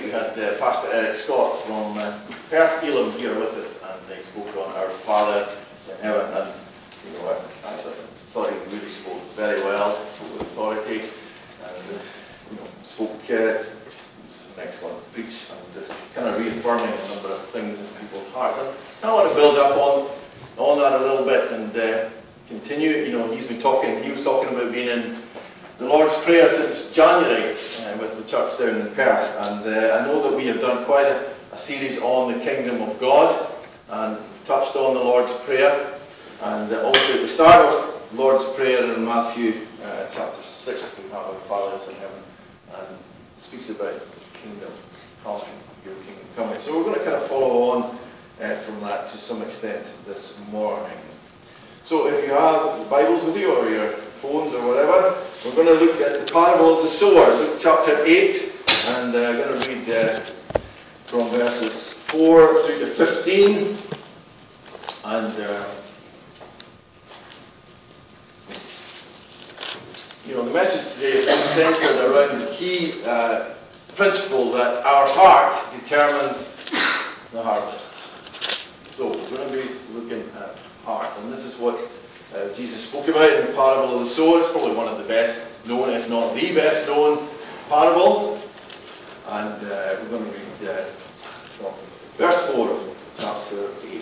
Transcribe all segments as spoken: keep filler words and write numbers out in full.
we had uh, Pastor Eric Scott from uh, Perth Elam here with us, and he spoke on Our Father in Heaven, and you know, I, I thought he really spoke very well, with authority, and uh, you know, spoke uh, just, just an excellent preach, and just kind of reaffirming a number of things in people's hearts. And I want to build up on on that a little bit and uh, continue. You know, he's been talking. He was talking about being in the Lord's Prayer since January uh, with the church down in Perth, and uh, I know that we have done quite a, a series on the Kingdom of God, and we've touched on the Lord's Prayer, and uh, also at the start of the Lord's Prayer in Matthew uh, chapter six, we have Our Father in heaven, and it speaks about the kingdom coming, your kingdom coming. So we're going to kind of follow on uh, from that to some extent this morning. So if you have Bibles with you, or your phones or whatever, we're going to look at the parable of the sower, Luke chapter eight, and uh, I'm going to read uh, from verses four through to fifteen, and uh, you know, the message today is centered around the key uh, principle that our heart determines the harvest. So we're going to be looking at heart, and this is what Uh, Jesus spoke about in the parable of the sower. It's probably one of the best known, if not the best known parable. And uh, we're going to read uh, well, verse four of chapter eight.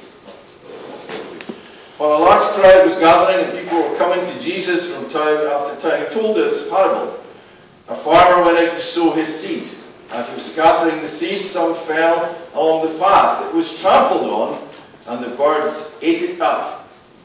While a large crowd was gathering and people were coming to Jesus from town after town, he told this parable. A farmer went out to sow his seed. As he was scattering the seed, some fell along the path. It was trampled on, and the birds ate it up.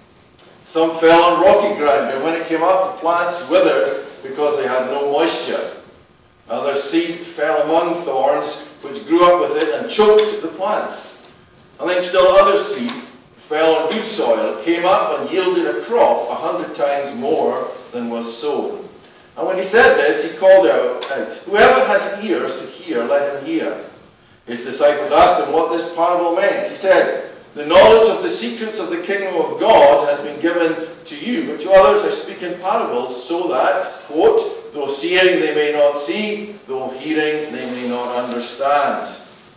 Some fell on rocky ground, and when it came up, the plants withered because they had no moisture. Other seed fell among thorns, which grew up with it and choked the plants. And then still other seed fell on good soil. It came up and yielded a crop a hundred times more than was sown. And when he said this, he called out, "Whoever has ears to hear, let him hear." His disciples asked him what this parable meant. He said, "The knowledge of the secrets of the kingdom of God has been given to you, but to others I speak in parables, so that," quote, "though seeing they may not see, though hearing they may not understand."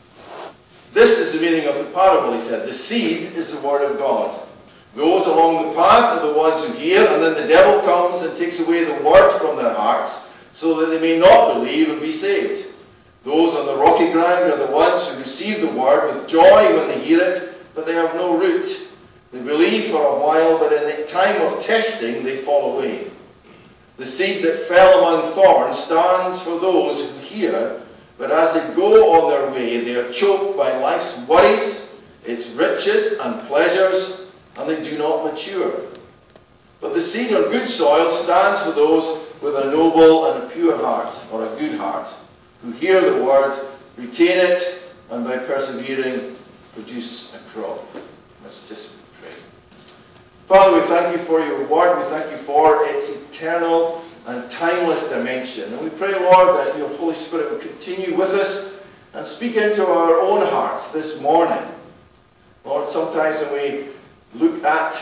This is the meaning of the parable, he said. The seed is the word of God. Those along the path are the ones who hear, and then the devil comes and takes away the word from their hearts, so that they may not believe and be saved. Those on the rocky ground are the ones who receive the word with joy when they hear it, but they have no root. They believe for a while, but in the time of testing they fall away. The seed that fell among thorns stands for those who hear, but as they go on their way, they are choked by life's worries, its riches and pleasures, and they do not mature. But the seed on good soil stands for those with a noble and a pure heart, or a good heart, who hear the word, retain it, and by persevering produce a crop. Let's just pray. Father, we thank you for your word. We thank you for its eternal and timeless dimension. And we pray, Lord, that your Holy Spirit will continue with us and speak into our own hearts this morning. Lord, sometimes when we look at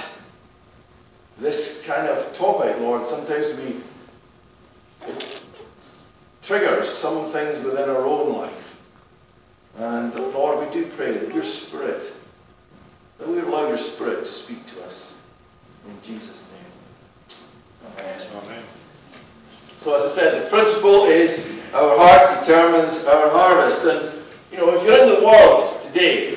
this kind of topic, Lord, sometimes we it triggers some things within our own life. And Lord, we do pray that your Spirit, that we allow your Spirit to speak to us. In Jesus' name. Amen. Amen. So as I said, the principle is our heart determines our harvest. And, you know, if you're in the world today,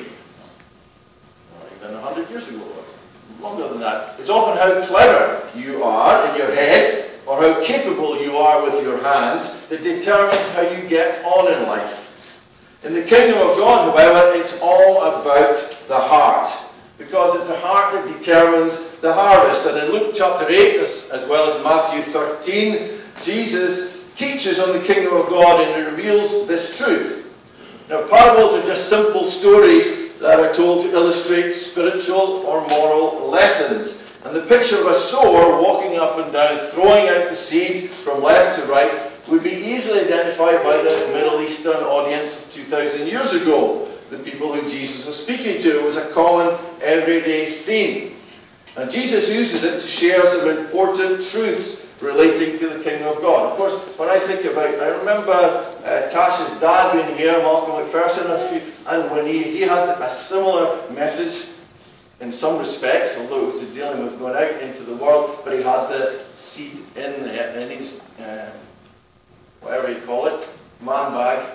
or even a hundred years ago, or longer than that, it's often how clever you are in your head, or how capable you are with your hands, that determines how you get on in life. In the kingdom of God, however, it's all about the heart, because it's the heart that determines the harvest. And in Luke chapter eight, as, as well as Matthew thirteen, Jesus teaches on the kingdom of God and he reveals this truth. Now, parables are just simple stories that are told to illustrate spiritual or moral lessons. And the picture of a sower walking up and down, throwing out the seed from left to right, would be easily identified by the Middle Eastern audience of two thousand years ago. The people who Jesus was speaking to. It was a common, everyday scene. And Jesus uses it to share some important truths relating to the kingdom of God. Of course, when I think about, I remember uh, Tasha's dad being here, Malcolm McPherson, and when he, he had a similar message in some respects, although it was dealing with going out into the world, but he had the seed in there, in his, uh, whatever you call it, man bag,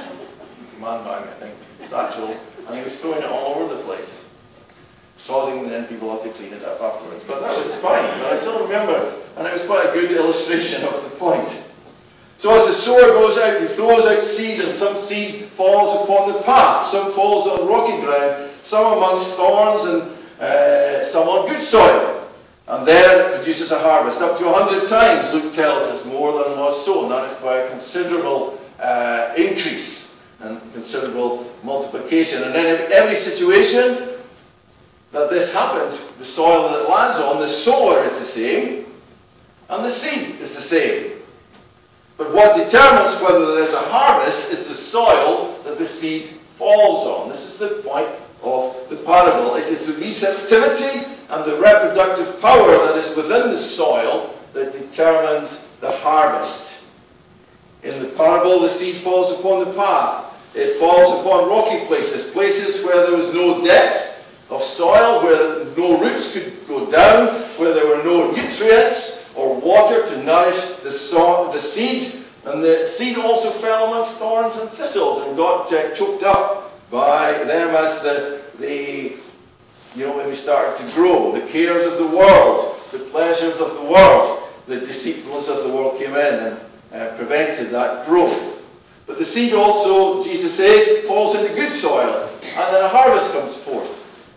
man bag I think, satchel, and he was throwing it all over the place, causing then people have to clean it up afterwards. But that was fine, but I still remember, and it was quite a good illustration of the point. So as the sower goes out, he throws out seed, and some seed falls upon the path, some falls on rocky ground, some amongst thorns, and uh, some on good soil. And there it produces a harvest. Up to a hundred times, Luke tells us, more than was sown. That is by a considerable uh, increase and considerable multiplication. And then in every situation that this happens, the soil that it lands on, the sower is the same, and the seed is the same. But what determines whether there is a harvest is the soil that the seed falls on. This is the point of the parable. It is the receptivity and the reproductive power that is within the soil that determines the harvest. In the parable, the seed falls upon the path. It falls upon rocky places, places where there was no depth of soil, where no roots could go down, where there were no nutrients or water to nourish the, so- the seed. And the seed also fell amongst thorns and thistles and got uh, choked up by them as the, the, you know, when we started to grow. The cares of the world, the pleasures of the world, the deceitfulness of the world came in and uh, prevented that growth. But the seed also, Jesus says, falls into good soil, and then a harvest comes forth.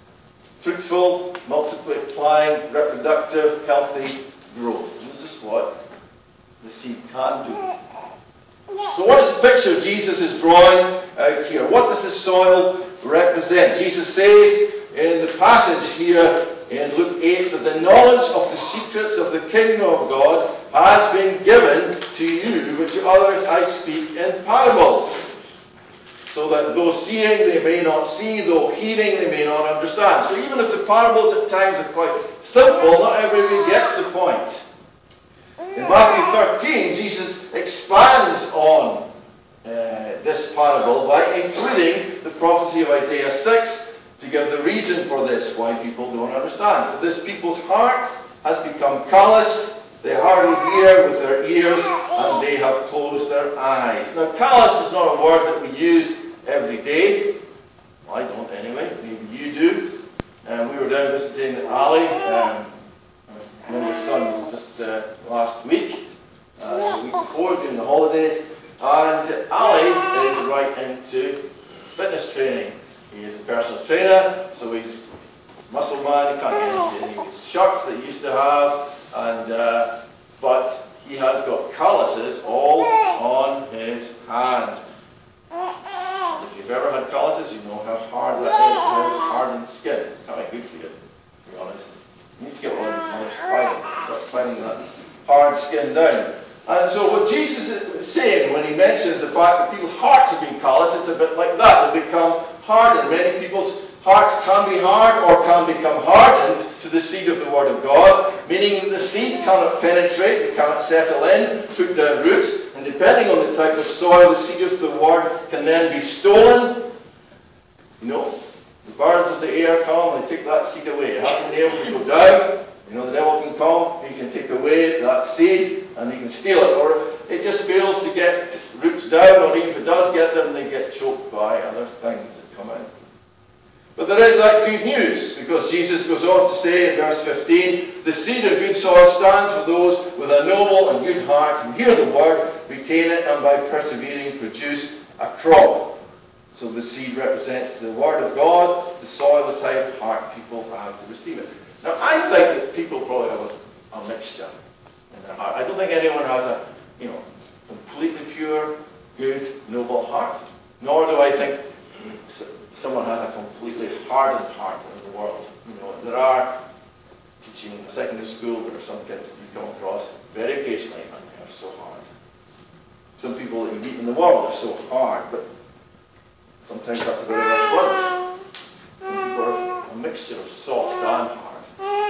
Fruitful, multiplying, reproductive, healthy growth. And this is what the seed can do. So what is the picture Jesus is drawing out here? What does the soil represent? Jesus says in the passage here in Luke eight that the knowledge of the secrets of the kingdom of God has been given to you, but to others I speak in parables. So that though seeing they may not see, though hearing they may not understand. So even if the parables at times are quite simple, not everybody gets the point. In Matthew thirteen, Jesus expands on uh, this parable by including the prophecy of Isaiah six to give the reason for this, why people don't understand. For this people's heart has become callous. They hardly hear with their ears, and they have closed their eyes. Now, callous is not a word that we use every day. Well, I don't anyway. Maybe you do. Um, we were down visiting Ali, um, my youngest son, just uh, last week, uh, the week before, during the holidays. And Ali is right into fitness training. He is a personal trainer, so he's a muscle man. He can't get into any of his shirts that he used to have. And uh, but he has got calluses all on his hands. And if you've ever had calluses, you know how hard that is. How hardened skin. Can't be good for you, to be honest. You need to get one of these nice filings and start filing that hard skin down. And so what Jesus is saying when he mentions the fact that people's hearts have been callous, it's a bit like that. They become hardened. Many people's hearts can be hard or can become hardened to the seed of the Word of God, meaning that the seed cannot penetrate, it cannot settle in, put down roots, and depending on the type of soil, the seed of the Word can then be stolen. You know, the birds of the air come and they take that seed away. It hasn't been able to go down. You know, the devil can come, he can take away that seed, and he can steal it. Or it just fails to get roots down, or even if it does get them, they get choked by other things that come in. But there is that good news, because Jesus goes on to say in verse fifteen, the seed of good soil stands for those with a noble and good heart who hear the word, retain it, and by persevering produce a crop. So the seed represents the word of God, the soil, the type of heart people have to receive it. Now, I think that people probably have a, a mixture in their heart. I don't think anyone has a, you know, completely pure, good, noble heart. Nor do I think someone has a completely hardened heart in the world. You know, there are, teaching in a secondary school, there are some kids you come across very occasionally, and they are so hard. Some people that you meet in the world are so hard, but sometimes that's a bit of a front. Some people are a mixture of soft and hard.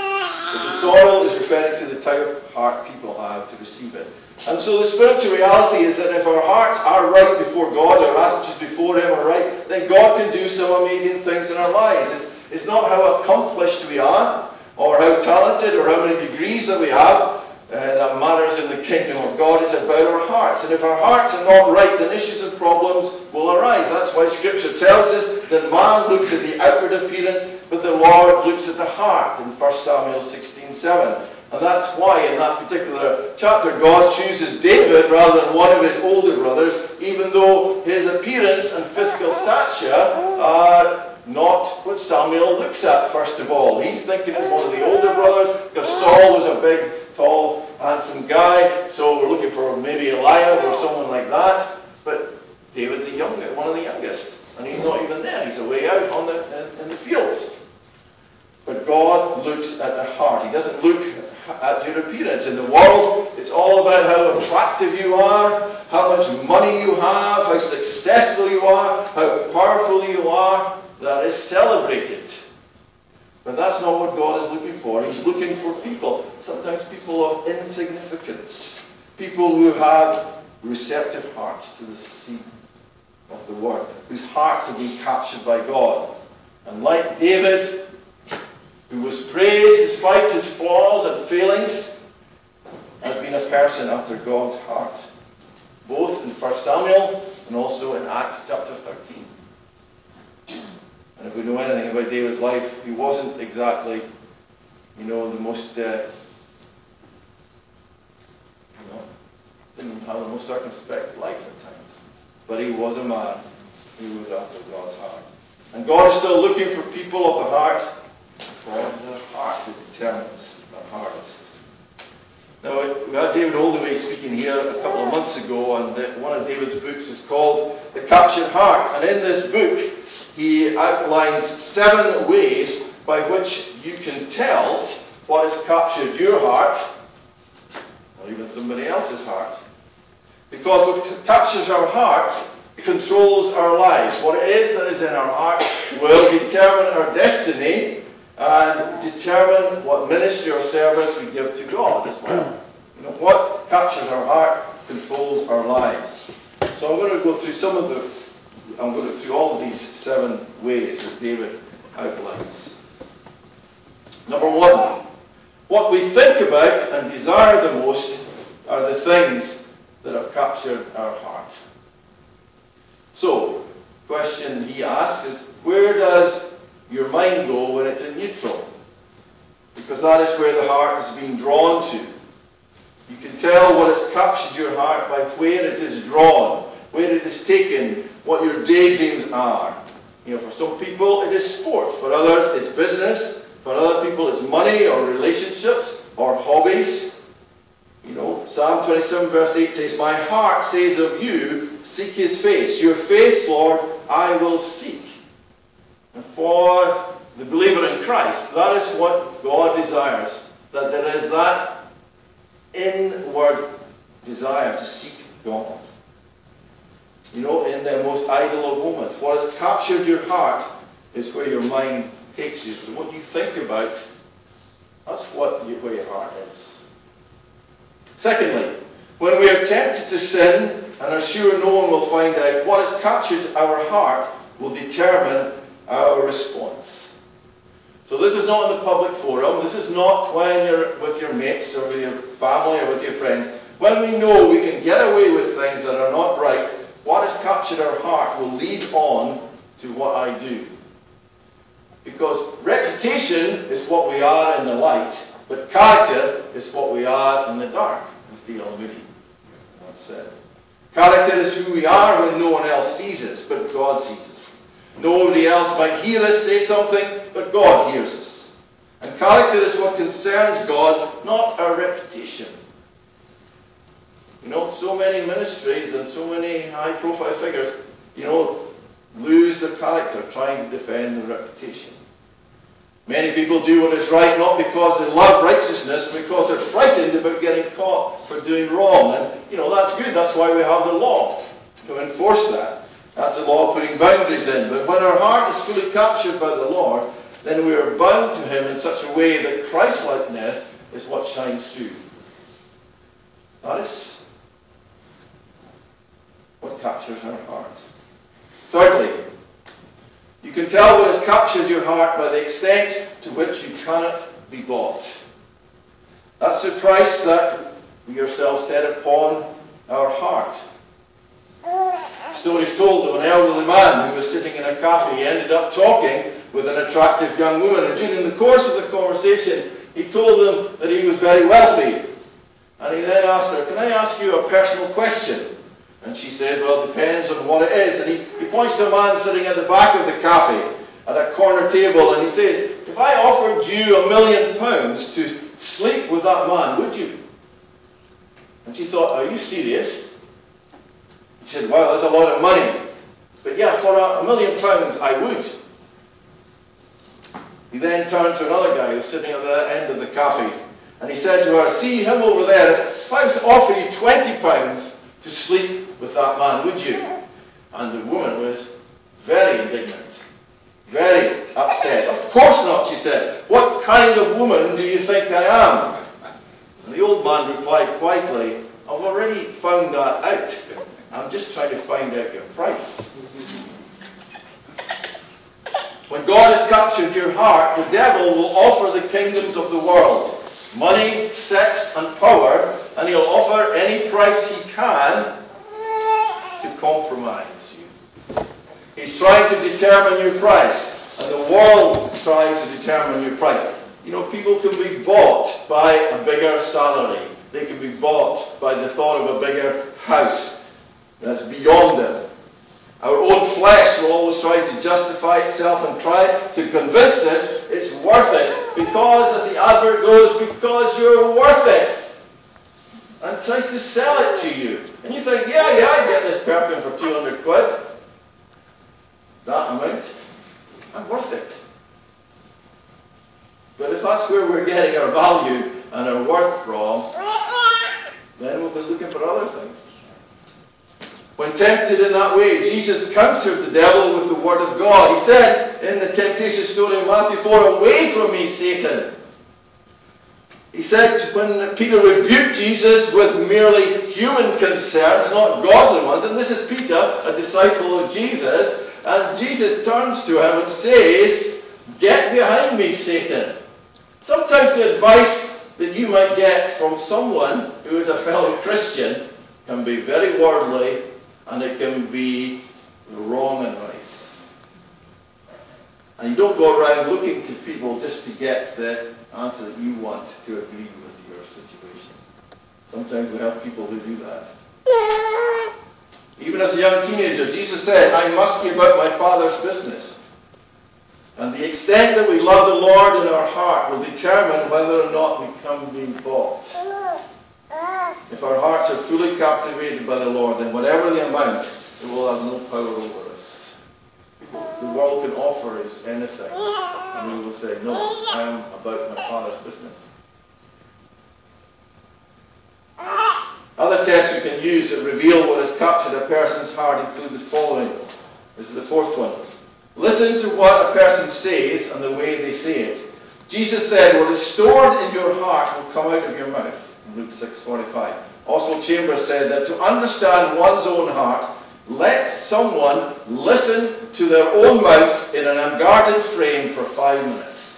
But the soil is referring to the type of heart people have to receive it. And so the spiritual reality is that if our hearts are right before God, our attitudes before Him are right, then God can do some amazing things in our lives. It's, it's not how accomplished we are, or how talented, or how many degrees that we have, uh, that matters in the kingdom of God. It's about our hearts. And if our hearts are not right, then issues and problems will arise. That's why Scripture tells us that man looks at the outward appearance, but the Lord looks at the heart, in First Samuel sixteen seven. And that's why in that particular chapter God chooses David rather than one of his older brothers, even though his appearance and physical stature are not what Samuel looks at first of all. He's thinking as one of the older brothers, because Saul was a big, tall, handsome guy, so we're looking for maybe Eliab or someone like that. But David's a young, one of the youngest, and he's not even there. He's away out on the, in, in the fields. But God looks at the heart. He doesn't look at your appearance. In the world, it's all about how attractive you are, how much money you have, how successful you are, how powerful you are. That is celebrated. But that's not what God is looking for. He's looking for people, sometimes people of insignificance, people who have receptive hearts to the seed of the word, whose hearts have been captured by God. And like David, who was praised despite his flaws and failings, has been a person after God's heart, both in First Samuel and also in Acts chapter thirteen. And if we know anything about David's life, he wasn't exactly, you know, the most, uh, you know, didn't have the most circumspect life at times. But he was a man who was after God's heart. And God is still looking for people of the heart. For it is the heart that determines the harvest. Now, we had David Oldaway speaking here a couple of months ago, and one of David's books is called The Captured Heart. And in this book, he outlines seven ways by which you can tell what has captured your heart, or even somebody else's heart. Because what captures our heart controls our lives. What it is that is in our heart will determine our destiny and determine what ministry or service we give to God as well. You know, what captures our heart controls our lives. So I'm going to go through some of the, I'm going to go through all of these seven ways that David outlines. Number one, what we think about and desire the most are the things that have captured our heart. So, question he asks is, where does your mind go when it's in neutral? Because that is where the heart is being drawn to. You can tell what has captured your heart by where it is drawn, where it is taken, what your daydreams are. You know, for some people it is sport, for others it's business, for other people it's money or relationships or hobbies. You know, Psalm twenty-seven verse eight says, "My heart says of you, seek His face. Your face, Lord, I will seek." And for the believer in Christ, that is what God desires. That there is that inward desire to seek God. You know, in the most idle of moments. What has captured your heart is where your mind takes you. So what you think about, that's what you, where your heart is. Secondly, when we are tempted to sin and are sure no one will find out, what has captured our heart will determine our response. So this is not in the public forum. This is not when you're with your mates or with your family or with your friends. When we know we can get away with things that are not right, what has captured our heart will lead on to what I do. Because reputation is what we are in the light, but character is what we are in the dark, as D L Moody once said. Character is who we are when no one else sees us, but God sees us. Nobody else might hear us say something, but God hears us. And character is what concerns God, not our reputation. You know, so many ministries and so many high-profile figures, you know, lose their character trying to defend their reputation. Many people do what is right not because they love righteousness, but because they're frightened about getting caught for doing wrong. And, you know, that's good. That's why we have the law, to enforce that. That's the law putting boundaries in. But when our heart is fully captured by the Lord, then we are bound to him in such a way that Christ-likeness is what shines through. That is what captures our heart. Thirdly, you can tell what has captured your heart by the extent to which you cannot be bought. That's the price that we ourselves set upon our heart. The story is told of an elderly man who was sitting in a cafe. He ended up talking with an attractive young woman, and during the course of the conversation, he told them that he was very wealthy. And he then asked her, "Can I ask you a personal question?" And she said, "Well, it depends on what it is." And he, he points to a man sitting at the back of the cafe at a corner table, and he says, "If I offered you a million pounds to sleep with that man, would you?" And she thought, "Are you serious?" He said, "Well, that's a lot of money. But yeah, for a, a million pounds, I would." He then turned to another guy who was sitting at the end of the cafe, and he said to her, "See him over there, if I was to offer you twenty pounds to sleep with that man, would you?" And the woman was very indignant, very upset. "Of course not," she said. "What kind of woman do you think I am?" And the old man replied quietly, "I've already found that out. I'm just trying to find out your price." When God has captured your heart, the devil will offer the kingdoms of the world, money, sex, and power, and he'll offer any price he can to compromise you. He's trying to determine your price, and the world tries to determine your price. You know, people can be bought by a bigger salary. They can be bought by the thought of a bigger house that's beyond them. Our own flesh will always try to justify itself and try to convince us it's worth it because, as the advert goes, because you're worth it. And it tries to sell it to you. And you think, yeah, yeah, I get this perfume for two hundred quid. That amount, I'm worth it. But if that's where we're getting our value and our worth from, then we'll be looking for other things. When tempted in that way, Jesus countered the devil with the word of God. He said in the temptation story in Matthew four, "Away from me, Satan." He said when Peter rebuked Jesus with merely human concerns, not godly ones, and this is Peter, a disciple of Jesus, and Jesus turns to him and says, "Get behind me, Satan." Sometimes the advice that you might get from someone who is a fellow Christian can be very worldly, and it can be the wrong advice. And you don't go around looking to people just to get the answer that you want to agree with your situation. Sometimes we have people who do that. Even as a young teenager, Jesus said, "I must be about my Father's business." And the extent that we love the Lord in our heart will determine whether or not we come being bought. If our hearts are fully captivated by the Lord, then whatever the amount, it will have no power over us. The world can offer us anything, and we will say, "No, I am about my Father's business." Other tests you can use that reveal what has captured a person's heart include the following. This is the fourth one. Listen to what a person says and the way they say it. Jesus said, "What is stored in your heart will come out of your mouth." Luke six forty-five. Oswald Chambers said that to understand one's own heart, let someone listen to their own mouth in an unguarded frame for five minutes.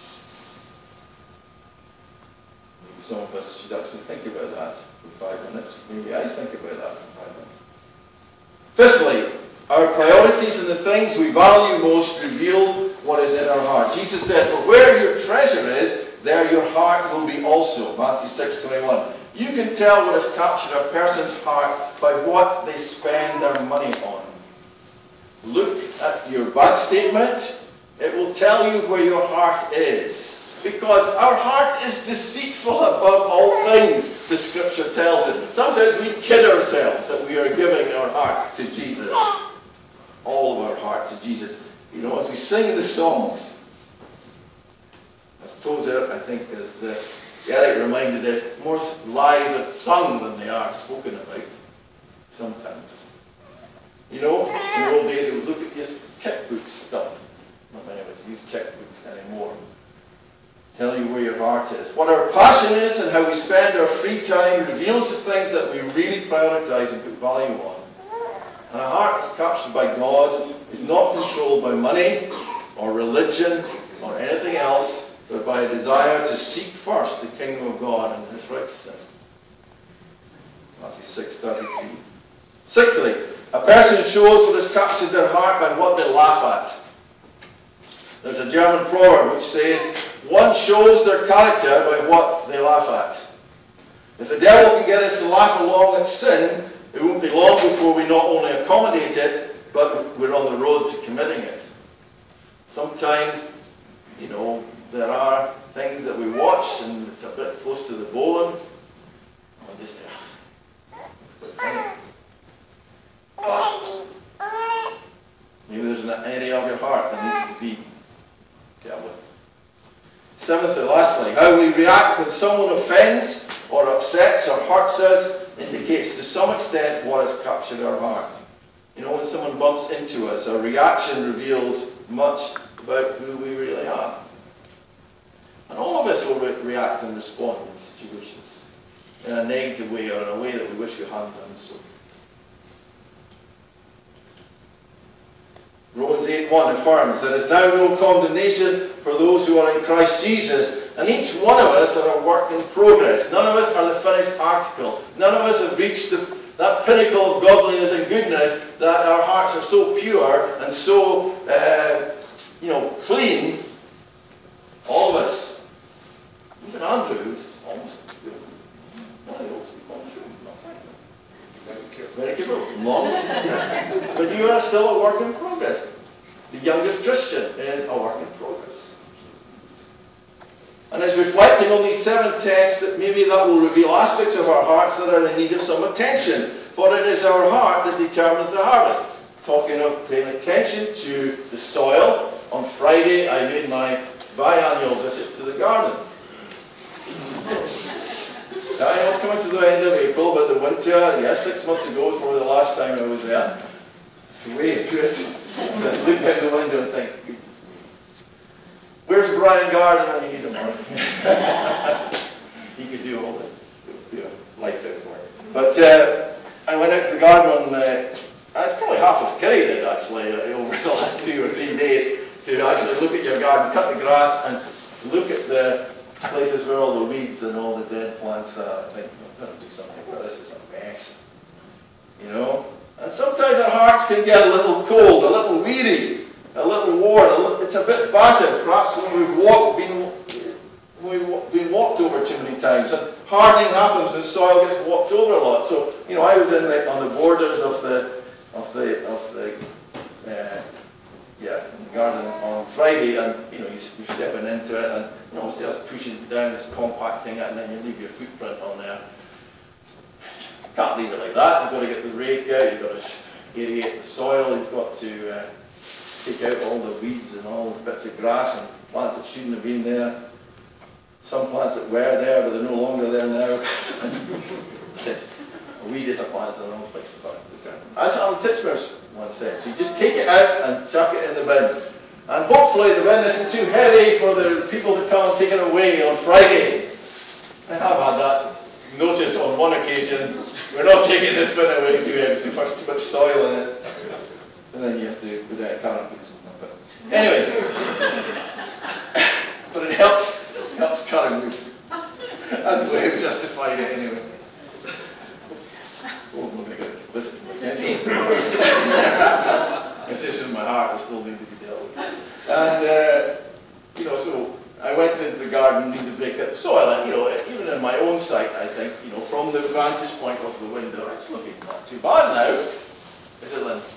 Maybe some of us should actually think about that for five minutes. Maybe I think about that for five minutes. Fifthly, our priorities and the things we value most reveal what is in our heart. Jesus said, "For where your treasure is, there your heart will be also." Matthew six twenty-one. You can tell what has captured a person's heart by what they spend their money on. Look at your bank statement. It will tell you where your heart is. Because our heart is deceitful above all things, the scripture tells it. Sometimes we kid ourselves that we are giving our heart to Jesus. All of our heart to Jesus. You know, as we sing the songs, as Tozer, I think, as uh, Eric reminded us, more lies are sung than they are spoken about. Sometimes. You know, in the old days it was look at this checkbook stuff. Not many of us use use checkbooks anymore. Tell you where your heart is. What our passion is and how we spend our free time reveals the things that we really prioritize and put value on. And a heart that's captured by God is not controlled by money or religion or anything else, but by a desire to seek first the kingdom of God and his righteousness. Matthew six thirty-three. Sixthly, a person shows what has captured their heart by what they laugh at. There's a German proverb which says, one shows their character by what they laugh at. If the devil can get us to laugh along at sin, it won't be long before we not only accommodate it, but we're on the road to committing it. Sometimes, you know, there are things that we watch and it's a bit close to the bone, and we just say, ah, it's quite funny. Maybe there's an area of your heart that needs to be dealt with. Seventhly, lastly, how we react when someone offends or upsets or hurts us indicates to some extent what has captured our heart. You know, when someone bumps into us, our reaction reveals much about who we really are. And all of us will re- react and respond in situations in a negative way or in a way that we wish we hadn't done so. Romans eight one affirms, there is now no condemnation for those who are in Christ Jesus, and each one of us are a work in progress. None of us are the finished article. None of us have reached the, that pinnacle of godliness and goodness that our hearts are so pure and so, uh, you know, clean. All of us. Even Andrew, who's almost one of the oldest people in the room. Not right. Very careful. Very careful. Longest. But you are still a work in progress. The youngest Christian is a work in progress. And it's reflecting on these seven tests that maybe that will reveal aspects of our hearts that are in need of some attention. For it is our heart that determines the harvest. Talking of paying attention to the soil, on Friday I made my biannual visit to the garden. Now, I know it's coming to the end of April, but the winter, yes, six months ago was probably the last time I was there. Way into it. So I look out the window and think, goodness me. Where's Brian Garden when you need him? He could do all this. You know, light out for it. But uh, I went out to the garden on, uh, it's probably half of Kerry did actually, uh, over the last two or three days, to actually look at your garden, cut the grass, and look at the places where all the weeds and all the dead plants are. I think, I'm going to do something about this. It's a mess. You know? And sometimes our hearts can get a little cold, a little weary, a little worn. A little, it's a bit battered, perhaps when we've walked, been, we've been walked over too many times. And hardening happens when soil gets walked over a lot. So, you know, I was in the, on the borders of the of the of the uh, yeah in the garden on Friday, and you know, you're stepping into it, and you know, obviously that's pushing it down, it's compacting it, and then you leave your footprint on there. Can't leave it like that. You've got to get the rake out, you've got to aerate the soil, you've got to uh, take out all the weeds and all the bits of grass and plants that shouldn't have been there. Some plants that were there, but they're no longer there now. A weed is a plant, it's in the wrong place. That's what Alan Titchmarsh once said. So you just take it out and chuck it in the bin. And hopefully the bin isn't too heavy for the people to come and take it away on Friday. I have had that notice on one occasion. We're not taking this bin away, it's too heavy, too much, too much soil in it. And then you have to go down to canopies. But anyway, but it helps, it helps cut them loose. That's the way I've justified it anyway. Oh, I'm going to get this to my attention. It's just in my heart, I still need to be dealt with. And, uh, you know, so I went into the garden, needed to break up the soil, and, you know, even in my own sight, I think, you know, from the vantage point of the window, it's looking not too bad now. Is it, Lynn?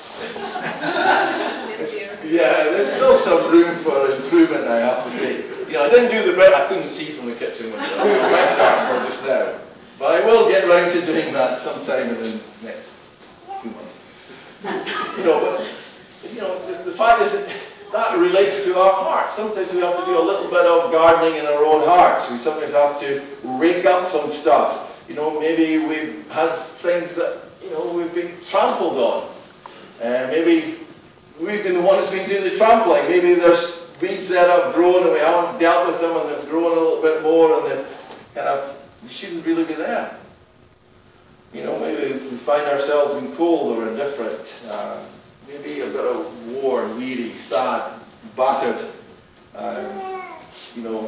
Yeah, there's still some room for improvement, I have to say. You know, I didn't do the bit I couldn't see from the kitchen window. I went back for just now. But I will get round to doing that sometime in the next two months. You know, but, you know, the, the fact is that that relates to our hearts. Sometimes we have to do a little bit of gardening in our own hearts. We sometimes have to rake up some stuff. You know, maybe we've had things that, you know, we've been trampled on. Uh, maybe we've been the one that's been doing the trampling. Maybe there's weeds that have grown and we haven't dealt with them and they've grown a little bit more and they've kind of, you shouldn't really be there. You know, maybe we find ourselves being cold or indifferent, uh, maybe a bit of worn, weary, sad, battered, uh, you know.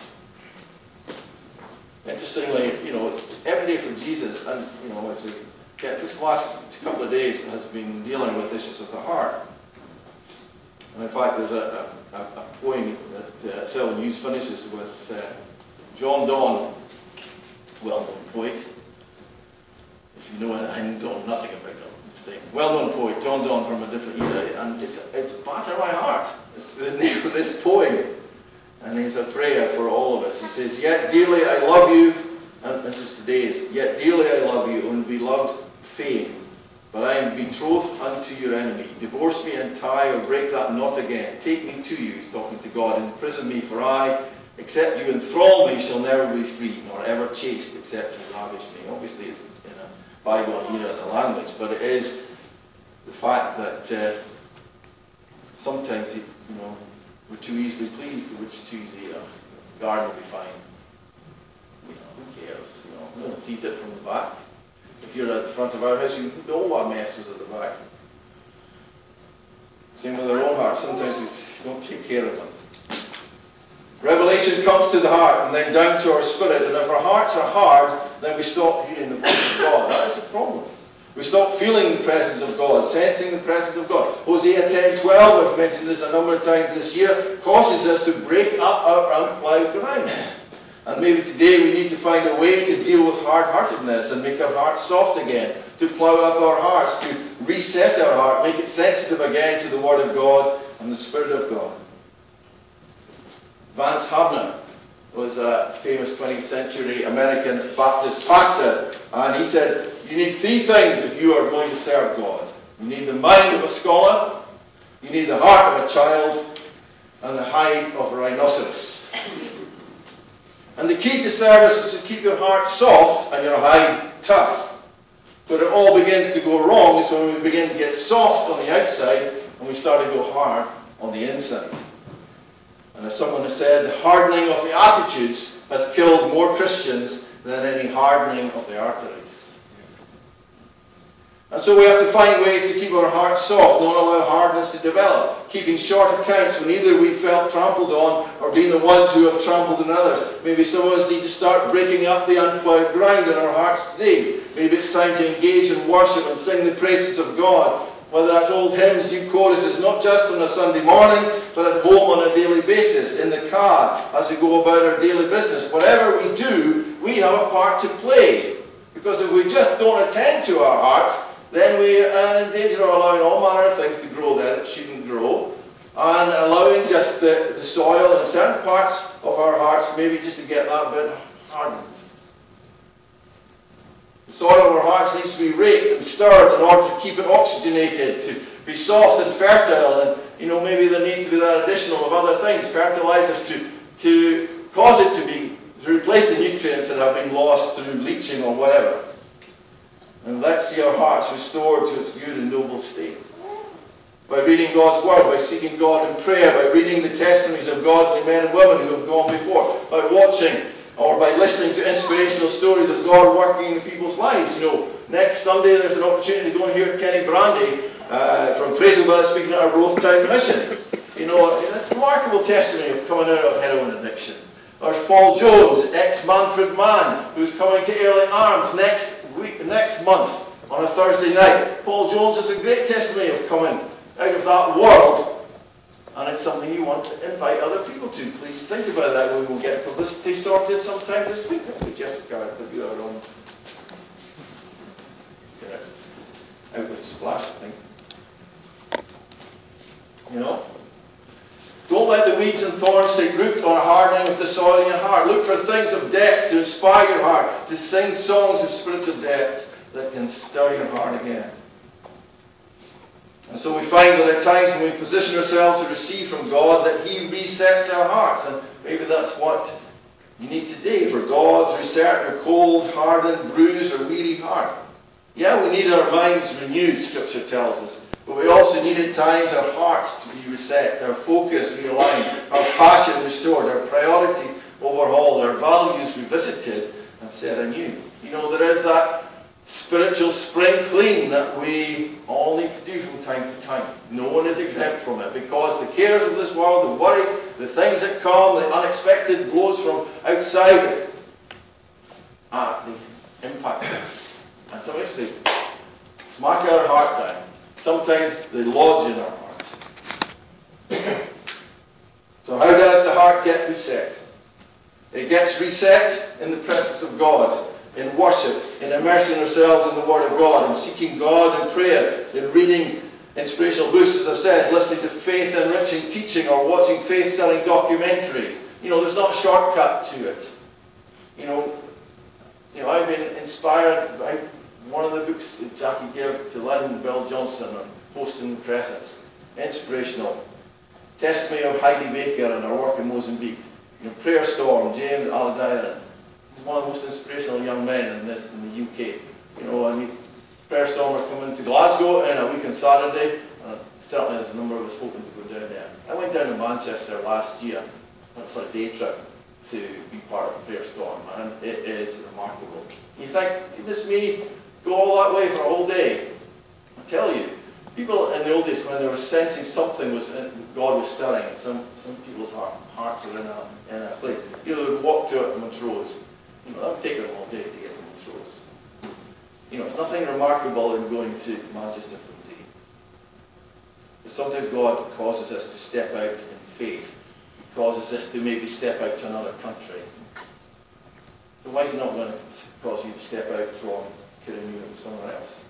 Interestingly, you know, every day for Jesus, and you know, it's a, yeah, this last couple of days has been dealing with issues of the heart. And in fact, there's a, a, a poem that uh, Selwyn Hughes finishes with uh, John Donne, well-known poet. If you know it, I don't nothing about him. I'm just saying, well-known poet, John Donne from a different era, and it's it's Batter My Heart. It's the name of this poem, and it's a prayer for all of us. He says, "Yet dearly I love you," and this is today's. "Yet dearly I love you, and beloved fame. But I am betrothed unto your enemy. Divorce me and tie, or break that knot again. Take me to you," he's talking to God, "imprison me, for I, except you enthrall me, shall never be free, nor ever chaste, except you ravish me." Obviously, it's in a bygone era in the language, but it is the fact that uh, sometimes, you know, we're too easily pleased, which is too easy. A garden will be fine. You know, who cares? You know, no one sees it from the back. If you're at the front of our house, you know what mess was at the back. Same with our own hearts. Sometimes we don't take care of them. Revelation comes to the heart and then down to our spirit. And if our hearts are hard, then we stop hearing the voice of God. That is the problem. We stop feeling the presence of God, sensing the presence of God. Hosea ten twelve, I've mentioned this a number of times this year, cautions us to break up our unplowed ground. And maybe today we need to find a way to deal with hard-heartedness and make our hearts soft again, to plough up our hearts, to reset our heart, make it sensitive again to the Word of God and the Spirit of God. Vance Havner was a famous twentieth century American Baptist pastor, and he said, you need three things if you are going to serve God. You need the mind of a scholar, you need the heart of a child, and the hide of a rhinoceros. And the key to service is to keep your heart soft and your hide tough. But it all begins to go wrong is when we begin to get soft on the outside and we start to go hard on the inside. And as someone has said, the hardening of the attitudes has killed more Christians than any hardening of the arteries. And so we have to find ways to keep our hearts soft, not allow hardness to develop, keeping short accounts when either we felt trampled on or being the ones who have trampled on others. Maybe some of us need to start breaking up the unplowed ground in our hearts today. Maybe it's time to engage in worship and sing the praises of God, whether that's old hymns, new choruses, not just on a Sunday morning, but at home on a daily basis, in the car, as we go about our daily business. Whatever we do, we have a part to play. Because if we just don't attend to our hearts, then we are in danger of allowing all manner of things to grow there that shouldn't grow, and allowing just the, the soil in certain parts of our hearts maybe just to get that bit hardened. The soil of our hearts needs to be raked and stirred in order to keep it oxygenated, to be soft and fertile, and you know maybe there needs to be that additional of other things, fertilizers to, to cause it to be, to replace the nutrients that have been lost through leaching or whatever. And let's see our hearts restored to its good and noble state. By reading God's Word, by seeking God in prayer, by reading the testimonies of godly men and women who have gone before, by watching or by listening to inspirational stories of God working in people's lives. You know, next Sunday there's an opportunity to go and hear Kenny Brandy uh, from Fraserville speaking at our Roth Town Mission. You know, a remarkable testimony of coming out of heroin addiction. There's Paul Jones, ex-Manfred Mann, who's coming to Early Arms next week, next month on a Thursday night. Paul Jones is a great testimony of coming out of that world, and it's something you want to invite other people to. Please think about that. We will get publicity sorted sometime this week. Maybe Jessica will do our own. Get it out with a splash, I think. You know? Don't let the weeds and thorns take root on a hardening of the soil in your heart. Look for things of depth to inspire your heart, to sing songs of spiritual depth that can stir your heart again. And so we find that at times when we position ourselves to receive from God, that He resets our hearts. And maybe that's what you need today for God to reset your cold, hardened, bruised, or weary heart. Yeah, we need our minds renewed, Scripture tells us. But we also need at times our hearts to be reset, our focus realigned, our passion restored, our priorities overhauled, our values revisited and set anew. You know, there is that spiritual spring clean that we all need to do from time to time. No one is exempt from it, because the cares of this world, the worries, the things that come, the unexpected blows from outside, ah, they impact us. And sometimes they smack our heart down. Sometimes they lodge in our heart. So how does the heart get reset? It gets reset in the presence of God, in worship, in immersing ourselves in the Word of God, in seeking God in prayer, in reading inspirational books, as I've said, listening to faith-enriching teaching, or watching faith-selling documentaries. You know, there's not a shortcut to it. You know, you know, I've been inspired by one of the books that Jackie gave to Lynn and Bill Johnson on Hosting the Presence. Inspirational. Testimony of Heidi Baker and her work in Mozambique. You know, Prayer Storm, James Aldiran. One of the most inspirational young men in this in the U K. You know, I mean, Prayer Storm are coming to Glasgow in a week on Saturday, and certainly there's a number of us hoping to go down there. I went down to Manchester last year for a day trip to be part of Prayer Storm, and it is remarkable. You think, this me go all that way for a whole day? I tell you, people in the old days, when they were sensing something was God was stirring, some some people's heart, hearts are in a in a place. You know, they would walk to it in Montrose. You know, that would take them all day to get to Montrose. You know, it's nothing remarkable in going to Manchester for a day. But sometimes God causes us to step out in faith. He causes us to maybe step out to another country. So why is He not going to cause you to step out from Kirriemuir somewhere else?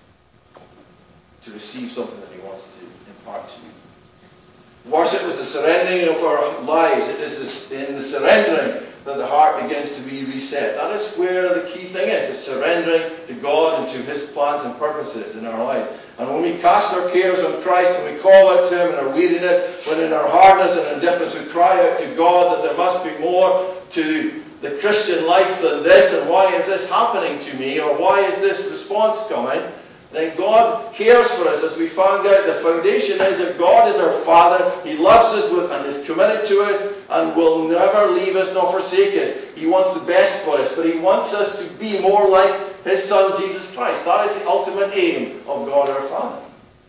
To receive something that He wants to impart to you. Worship is the surrendering of our lives. It is in the surrendering that the heart begins to be reset. That is where the key thing is. It's surrendering to God and to His plans and purposes in our lives. And when we cast our cares on Christ, when we call out to Him in our weariness, when in our hardness and indifference we cry out to God that there must be more to the Christian life than this, and why is this happening to me, or why is this response coming, then God cares for us. As we found out, the foundation is that God is our Father. He loves us with, and is committed to us and will never leave us nor forsake us. He wants the best for us, but He wants us to be more like His Son, Jesus Christ. That is the ultimate aim of God our Father.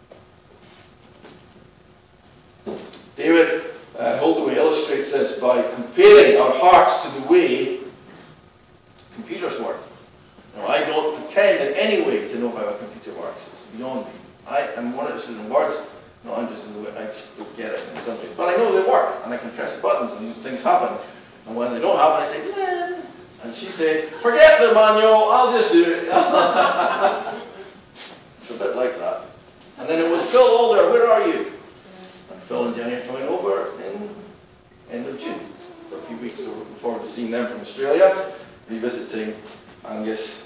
David uh, Holdaway illustrates this by comparing our hearts to the way computers work. Now, I don't pretend in any way to know how a computer works. It's beyond me. I am more interested in words. No, I'm just in the way. I just don't get it in some way. But I know they work, and I can press buttons, and things happen. And when they don't happen, I say, Lynn. And she says, forget the manual, I'll just do it. It's a bit like that. And then it was Phil Alder, where are you? And Phil and Jenny are coming over in end of June for a few weeks. So we're looking forward to seeing them from Australia, revisiting Angus.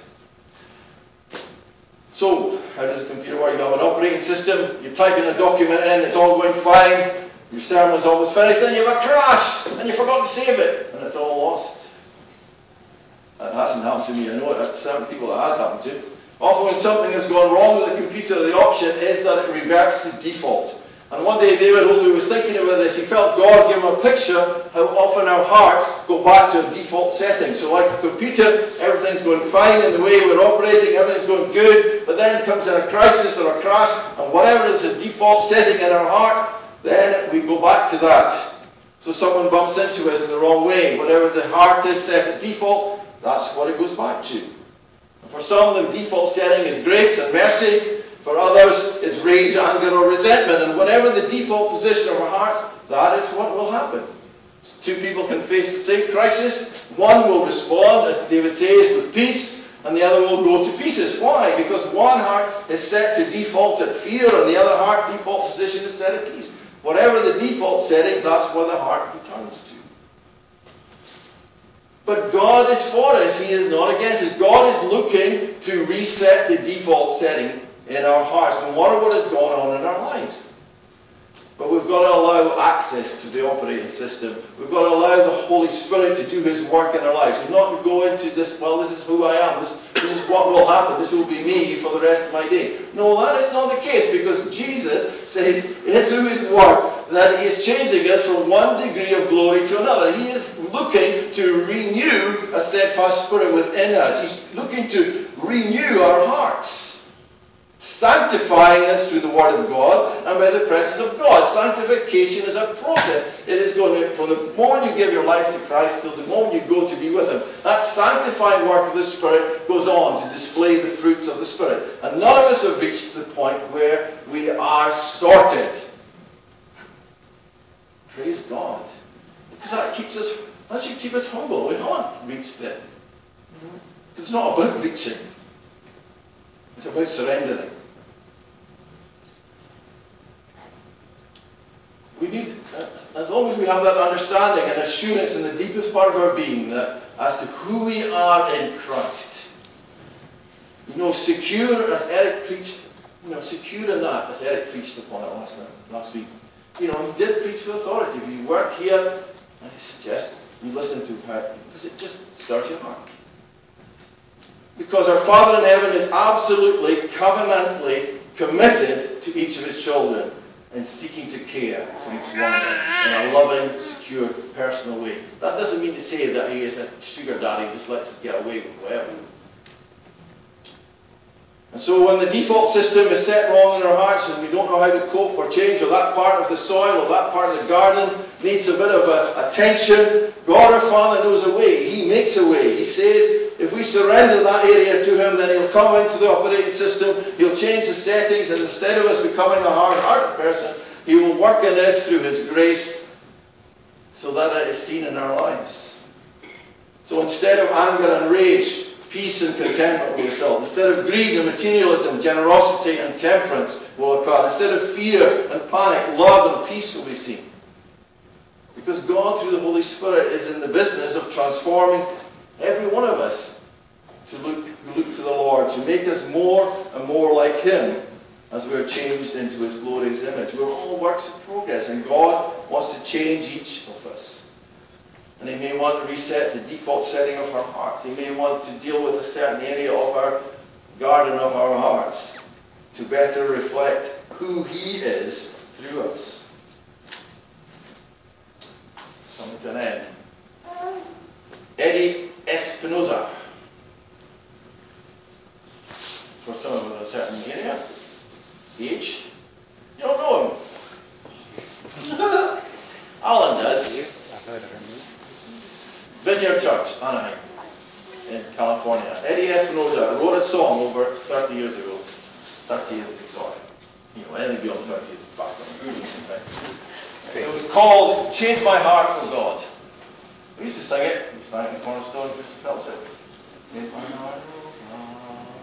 So, how does a computer work? You have an operating system, you're typing a document in, it's all going fine, your sermon's almost finished, then you have a crash, and you forgot to save it, and it's all lost. That hasn't happened to me. I know that certain people it has happened to. Often when something has gone wrong with the computer, the option is that it reverts to default. And one day David Holdaway was thinking about this. He felt God give him a picture how often our hearts go back to a default setting. So like a computer, everything's going fine in the way we're operating, everything's going good, but then comes in a crisis or a crash, and whatever is the default setting in our heart, then we go back to that. So someone bumps into us in the wrong way. Whatever the heart is set at default, that's what it goes back to. And for some, the default setting is grace and mercy. For others, it's rage, anger, or resentment. And whatever the default position of our hearts, that is what will happen. Two people can face the same crisis. One will respond, as David says, with peace, and the other will go to pieces. Why? Because one heart is set to default at fear, and the other heart default position is set at peace. Whatever the default settings, that's where the heart returns to. But God is for us. He is not against us. God is looking to reset the default setting in our hearts, no matter what has gone on in our lives. But we've got to allow access to the operating system. We've got to allow the Holy Spirit to do His work in our lives. We're not to go into this, well, this is who I am, this, this is what will happen, this will be me for the rest of my days. No, that is not the case, because Jesus says through His work that He is changing us from one degree of glory to another. He is looking to renew a steadfast spirit within us. He's looking to renew our hearts, sanctifying us through the Word of God and by the presence of God. Sanctification is a process. It is going to, from the moment you give your life to Christ till the moment you go to be with Him. That sanctifying work of the Spirit goes on to display the fruits of the Spirit. And none of us have reached the point where we are sorted. Praise God. Because that keeps us, that should keep us humble. We haven't reached it. It's not about reaching. It's about surrendering. We need, as long as we have that understanding and assurance in the deepest part of our being that as to who we are in Christ, you know, secure, as Eric preached, you know, secure in that, as Eric preached upon it last night, last week. You know, he did preach with authority. If you worked here, I suggest you listen to her, because it just stirs your heart. Because our Father in heaven is absolutely, covenantally committed to each of His children and seeking to care for each one of them in a loving, secure, personal way. That doesn't mean to say that He is a sugar daddy who just lets us get away with whatever. And so when the default system is set wrong in our hearts and we don't know how to cope or change, or that part of the soil or that part of the garden needs a bit of a, attention, God our Father knows a way. He makes a way. He says if we surrender that area to Him, then He'll come into the operating system, He'll change the settings, and instead of us becoming a hard-hearted person, He will work in us through His grace so that it is seen in our lives. So instead of anger and rage, peace and contentment will result. Instead of greed and materialism, generosity and temperance will occur. Instead of fear and panic, love and peace will be seen. Because God, through the Holy Spirit, is in the business of transforming every one of us to look, who look to the Lord, to make us more and more like Him as we are changed into His glorious image. We're all works in progress, and God wants to change each of us. And He may want to reset the default setting of our hearts. He may want to deal with a certain area of our garden of our hearts to better reflect who He is through us. Coming to an end. Eddie Espinosa. For someone with a certain area, age, you don't know him. Alan does. I've heard of him. Vineyard Church, Anaheim, in California. Eddie Espinosa wrote a song over thirty years ago. thirty years ago, sorry. You know, anything beyond thirty is back on. It was called Change My Heart, O God. We used to sing it. We sang it in Cornerstone Christian Fellowship. Change my heart, O God.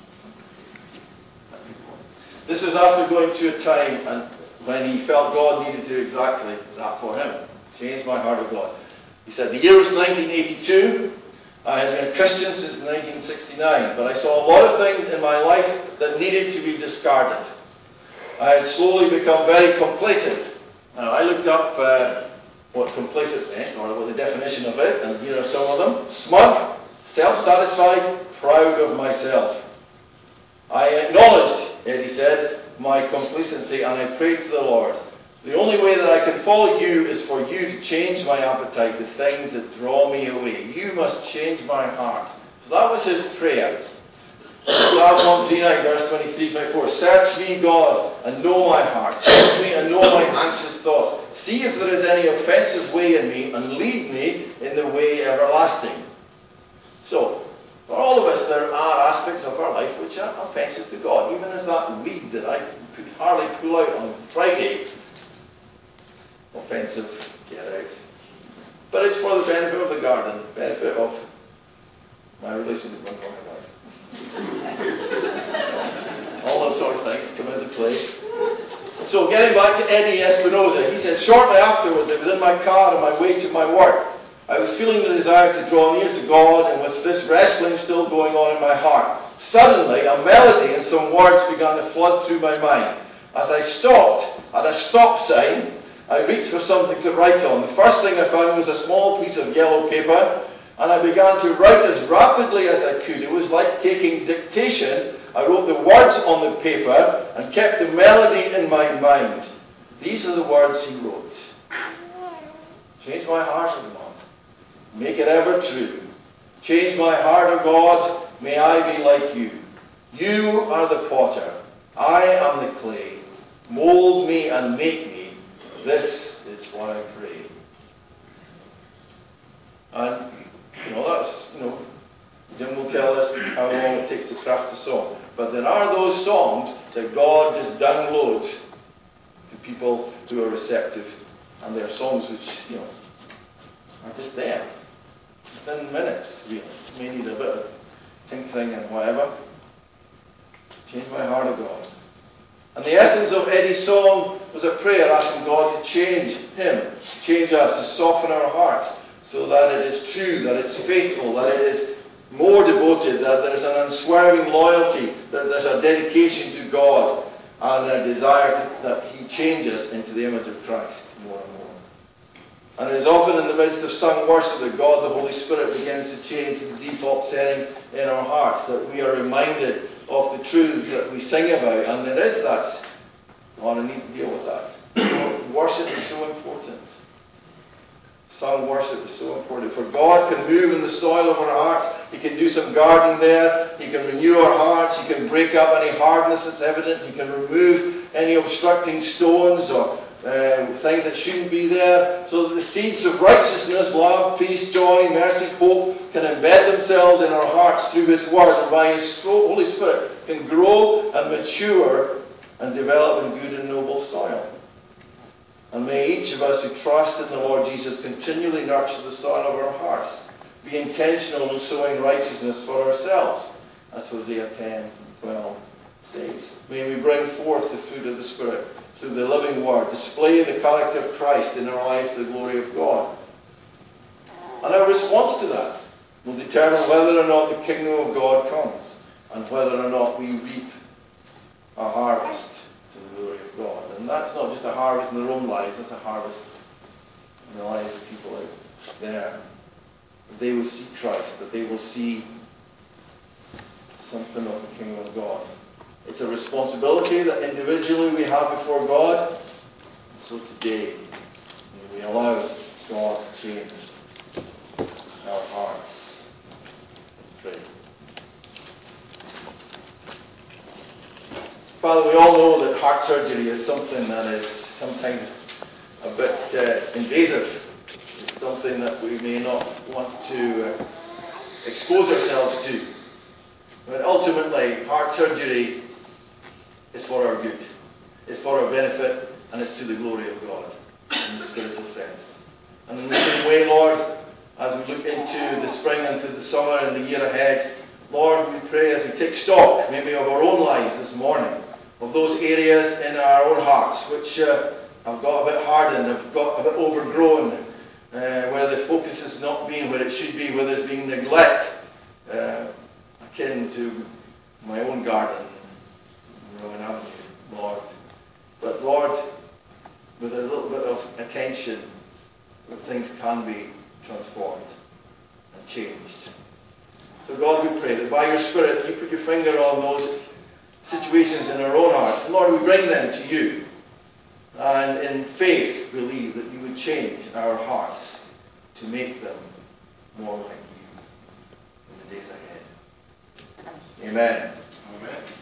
This was after going through a time and when he felt God needed to do exactly that for him. Change my heart, O God. He said, the year was nineteen eighty-two. I had been a Christian since nineteen sixty-nine, but I saw a lot of things in my life that needed to be discarded. I had slowly become very complacent. Now, I looked up uh, what complacent meant, or what the definition of it, and here are some of them. Smug, self-satisfied, proud of myself. I acknowledged, Eddie said, my complacency, and I prayed to the Lord. The only way that I can follow you is for you to change my appetite, the things that draw me away. You must change my heart. So that was his prayer. Psalm one thirty-nine, verse twenty-three, twenty-four. Search me, God, and know my heart. Test me and know my anxious thoughts. See if there is any offensive way in me, and lead me in the way everlasting. So, for all of us, there are aspects of our life which are offensive to God. Even as that weed that I could hardly pull out on Friday. Offensive, get out. But it's for the benefit of the garden, benefit of my relationship with my wife. All those sort of things come into play. So getting back to Eddie Espinosa, he said, shortly afterwards, I was in my car on my way to my work. I was feeling the desire to draw near to God, and with this wrestling still going on in my heart, suddenly a melody and some words began to flood through my mind. As I stopped at a stop sign, I reached for something to write on. The first thing I found was a small piece of yellow paper, and I began to write as rapidly as I could. It was like taking dictation. I wrote the words on the paper and kept the melody in my mind. These are the words he wrote. Change my heart, O God. Make it ever true. Change my heart, O God. May I be like you. You are the potter. I am the clay. Mold me and make me. This is what I pray. And, you know, that's, you know, Jim will tell us how long it takes to craft a song. But there are those songs that God just downloads to people who are receptive. And there are songs which, you know, are just there. Within minutes, really. May need a bit of tinkering and whatever. Change my heart, O God. And the essence of Eddie's song was a prayer asking God to change him, to change us, to soften our hearts, so that it is true, that it's faithful, that it is more devoted, that there is an unswerving loyalty, that there's a dedication to God, and a desire to, that he change us into the image of Christ more and more. And it is often in the midst of sung worship that God, the Holy Spirit, begins to change the default settings in our hearts, that we are reminded of the truths that we sing about. And there is that. Oh, I need to deal with that. Worship is so important. Sung worship is so important. For God can move in the soil of our hearts. He can do some gardening there. He can renew our hearts. He can break up any hardness that's evident. He can remove any obstructing stones or uh, things that shouldn't be there, so that the seeds of righteousness, love, peace, joy, mercy, hope can embed themselves in our hearts through His Word, and by His Holy Spirit can grow and mature and develop in good and noble soil. And may each of us who trust in the Lord Jesus continually nurture the soil of our hearts. Be intentional in sowing righteousness for ourselves, as Hosea ten twelve says. May we bring forth the fruit of the Spirit through the living Word, display the character of Christ in our lives to the glory of God. And our response to that will determine whether or not the kingdom of God comes, and whether or not we reap a harvest to the glory of God. And that's not just a harvest in their own lives, that's a harvest in the lives of people out there. That they will see Christ, that they will see something of the kingdom of God. It's a responsibility that individually we have before God. So today, may we allow God to change our hearts. Pray. Father, we all know that heart surgery is something that is sometimes a bit uh, invasive. It's something that we may not want to uh, expose ourselves to. But ultimately, heart surgery is for our good. It's for our benefit, and it's to the glory of God in the spiritual sense. And in the same way, Lord, as we look into the spring and to the summer and the year ahead, Lord, we pray as we take stock maybe of our own lives this morning, of those areas in our own hearts which uh, have got a bit hardened, have got a bit overgrown, uh, where the focus has not been where it should be, where there's been neglect, uh, akin to my own garden, Rowan Avenue, Lord. But Lord, with a little bit of attention, things can be transformed and changed. So God, we pray that by your Spirit you put your finger on those situations in our own hearts. And Lord, we bring them to you. And in faith believe that you would change our hearts to make them more like you in the days ahead. Amen. Amen.